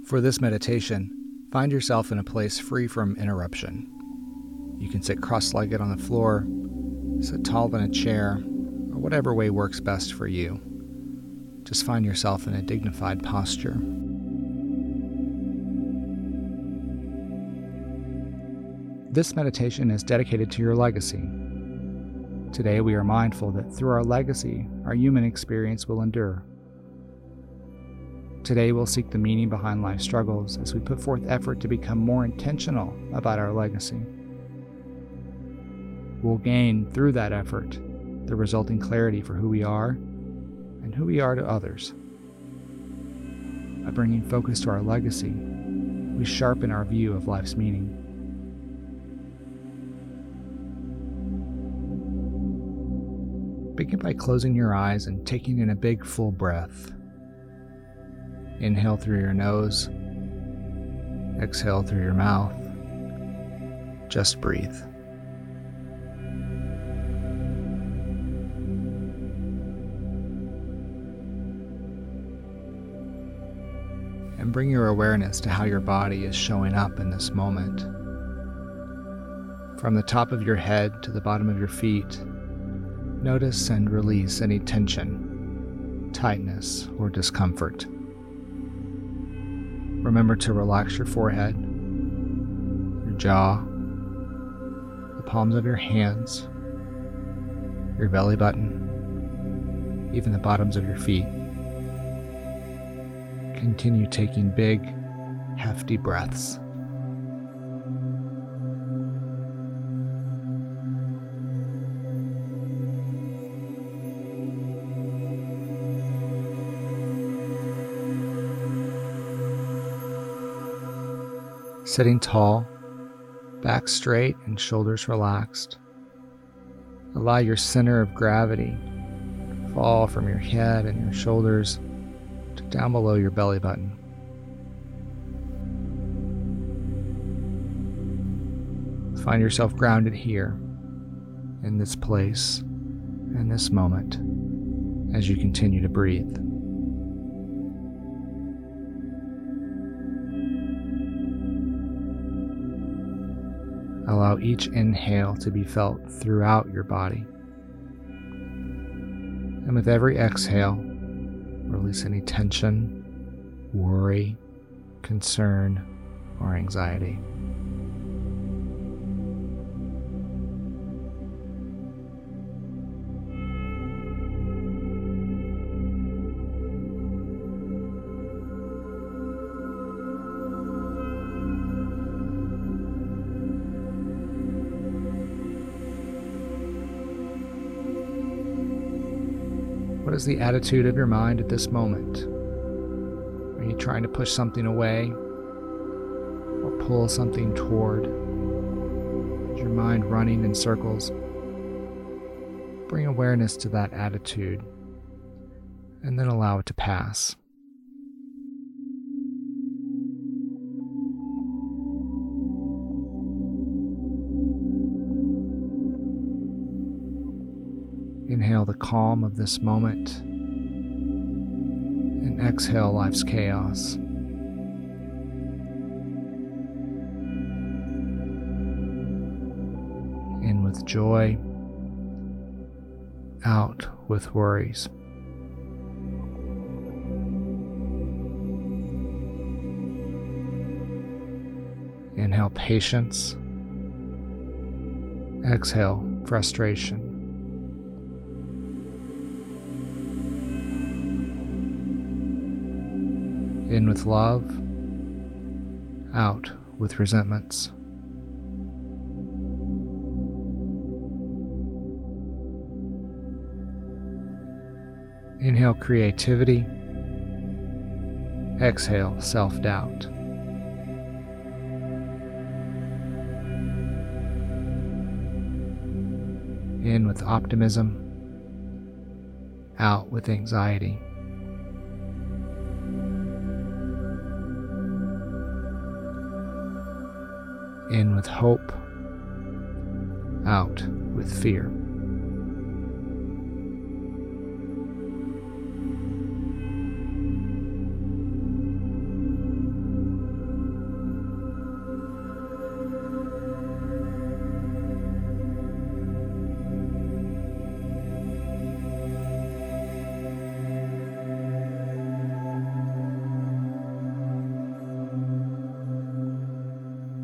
For this meditation, find yourself in a place free from interruption. You can sit cross-legged on the floor, sit tall in a chair, or whatever way works best for you. Just find yourself in a dignified posture. This meditation is dedicated to your legacy. Today we are mindful that through our legacy, our human experience will endure. Today we'll seek the meaning behind life's struggles as we put forth effort to become more intentional about our legacy. We'll gain, through that effort, the resulting clarity for who we are and who we are to others. By bringing focus to our legacy, we sharpen our view of life's meaning. Begin by closing your eyes and taking in a big, full breath. Inhale through your nose, exhale through your mouth. Just breathe. And bring your awareness to how your body is showing up in this moment. From the top of your head to the bottom of your feet, notice and release any tension, tightness, or discomfort. Remember to relax your forehead, your jaw, the palms of your hands, your belly button, even the bottoms of your feet. Continue taking big, hefty breaths. Sitting tall, back straight and shoulders relaxed. Allow your center of gravity to fall from your head and your shoulders to down below your belly button. Find yourself grounded here, in this place, in this moment, as you continue to breathe. Allow each inhale to be felt throughout your body. And with every exhale, release any tension, worry, concern, or anxiety. What is the attitude of your mind at this moment? Are you trying to push something away or pull something toward? Is your mind running in circles? Bring awareness to that attitude and then allow it to pass. Inhale the calm of this moment and exhale life's chaos. In with joy, out with worries. Inhale patience, exhale frustration. In with love, out with resentments. Inhale creativity, exhale self-doubt. In with optimism, out with anxiety. In with hope, out with fear.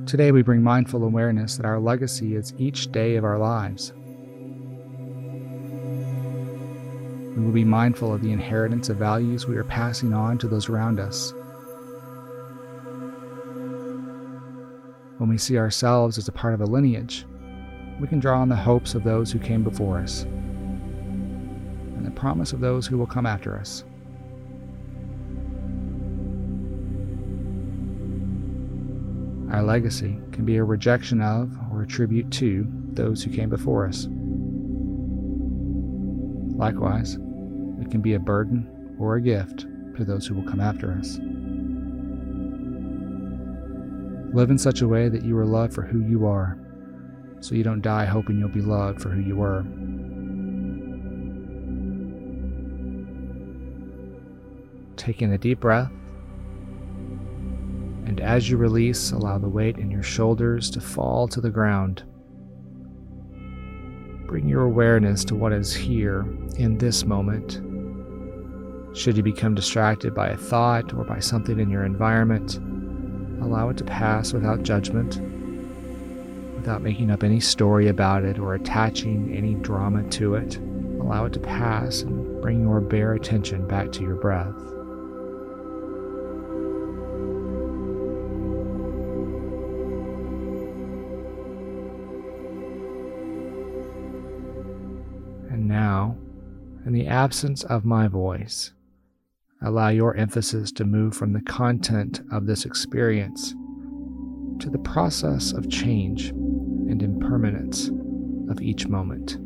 Today we bring mindful awareness that our legacy is each day of our lives. We will be mindful of the inheritance of values we are passing on to those around us. When we see ourselves as a part of a lineage, we can draw on the hopes of those who came before us and the promise of those who will come after us. Our legacy can be a rejection of or a tribute to those who came before us. Likewise, it can be a burden or a gift to those who will come after us. Live in such a way that you are loved for who you are, so you don't die hoping you'll be loved for who you were. Taking a deep breath, and as you release, allow the weight in your shoulders to fall to the ground. Bring your awareness to what is here in this moment. Should you become distracted by a thought or by something in your environment, allow it to pass without judgment, without making up any story about it or attaching any drama to it. Allow it to pass and bring your bare attention back to your breath. And now, in the absence of my voice, allow your emphasis to move from the content of this experience to the process of change and impermanence of each moment.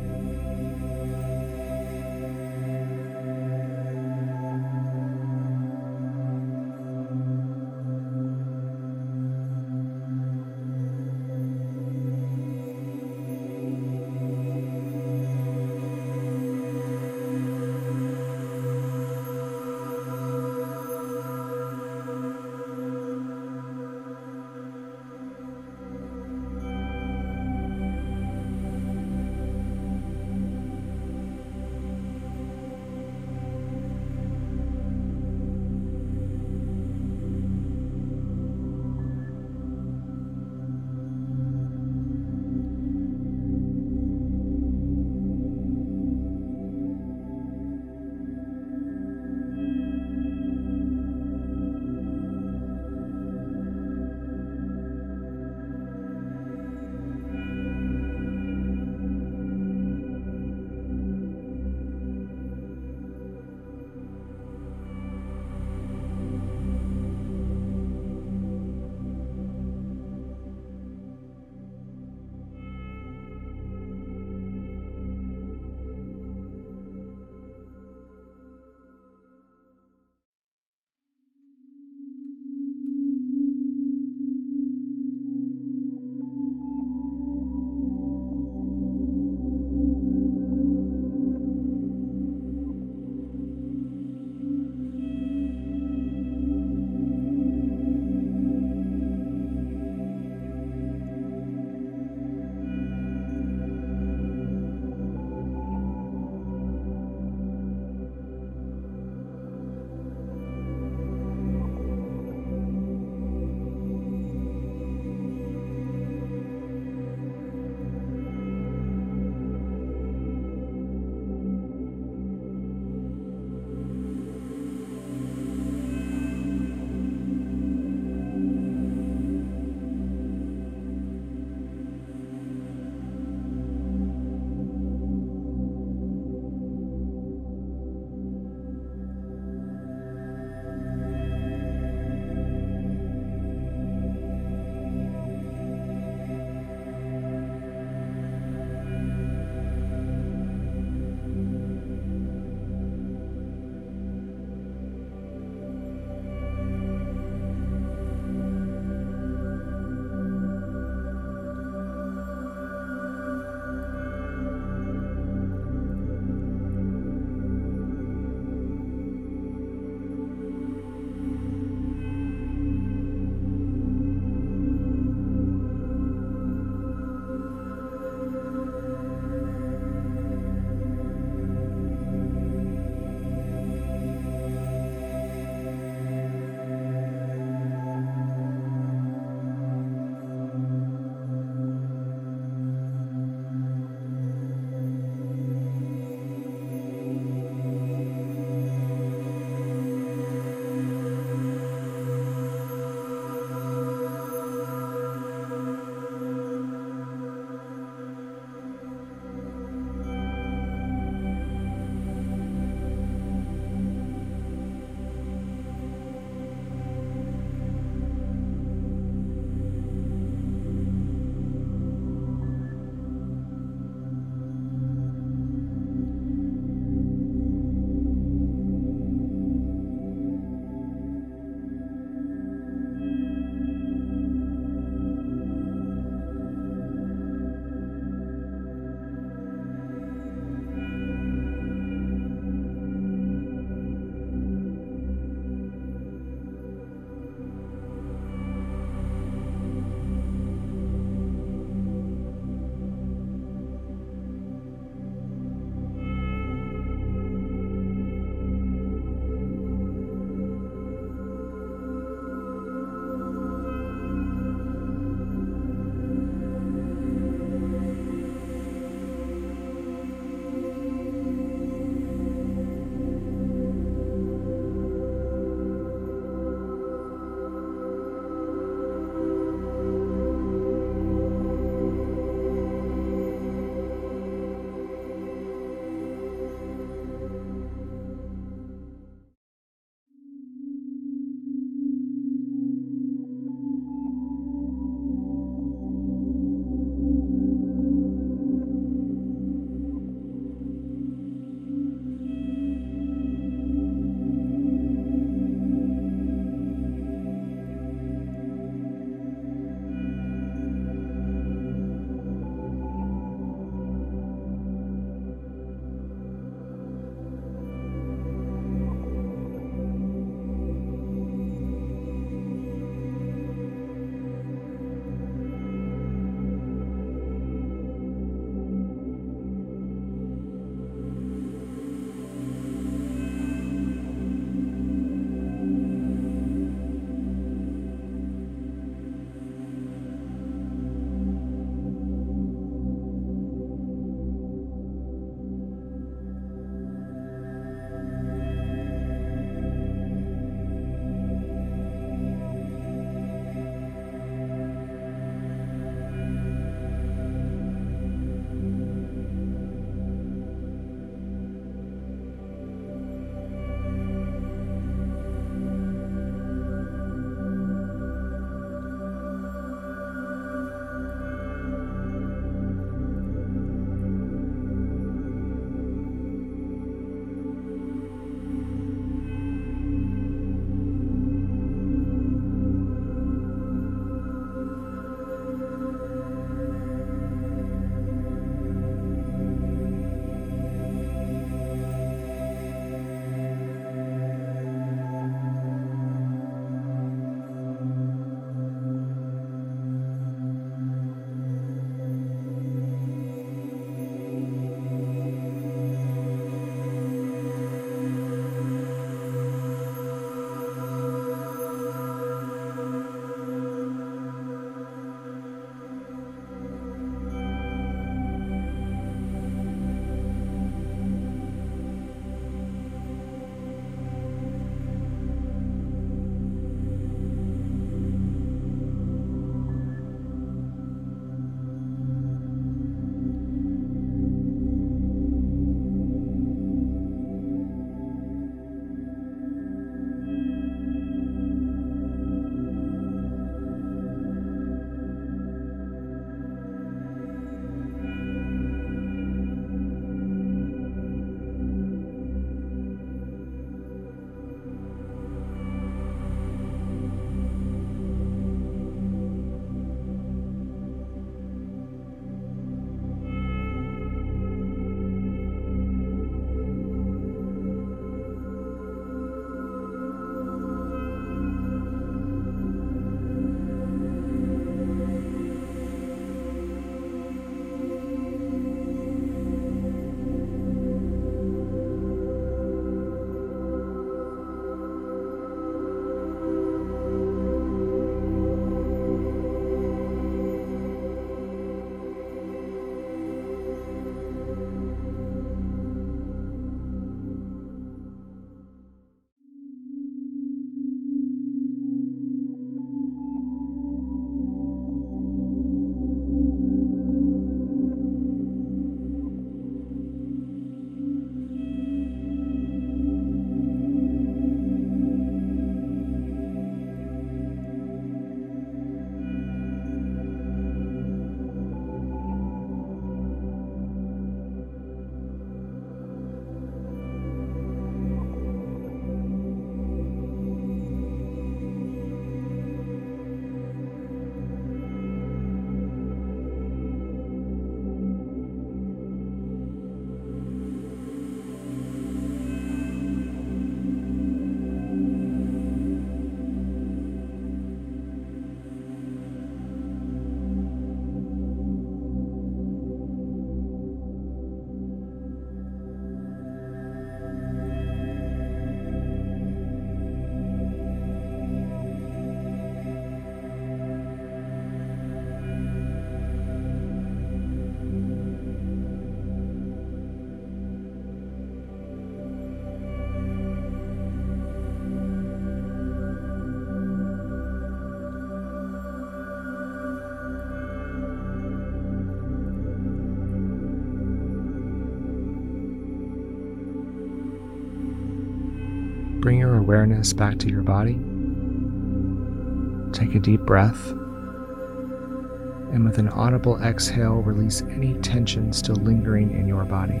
bring your awareness back to your body. Take a deep breath, and with an audible exhale, release any tension still lingering in your body.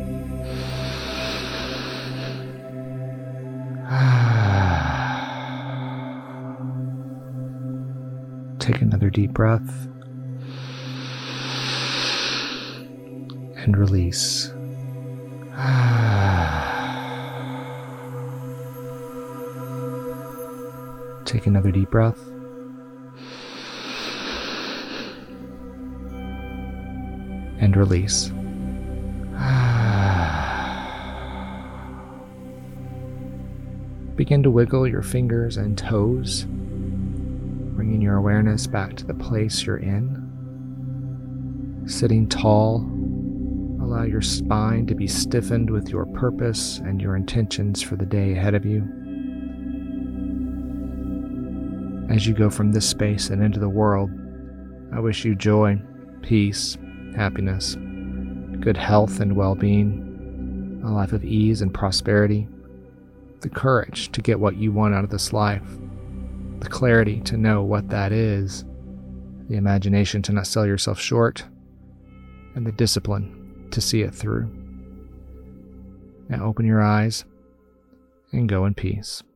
Take another deep breath and release. Take another deep breath and release. Begin to wiggle your fingers and toes, bringing your awareness back to the place you're in. Sitting tall, allow your spine to be stiffened with your purpose and your intentions for the day ahead of you. As you go from this space and into the world, I wish you joy, peace, happiness, good health and well-being, a life of ease and prosperity, the courage to get what you want out of this life, the clarity to know what that is, the imagination to not sell yourself short, and the discipline to see it through. Now open your eyes and go in peace.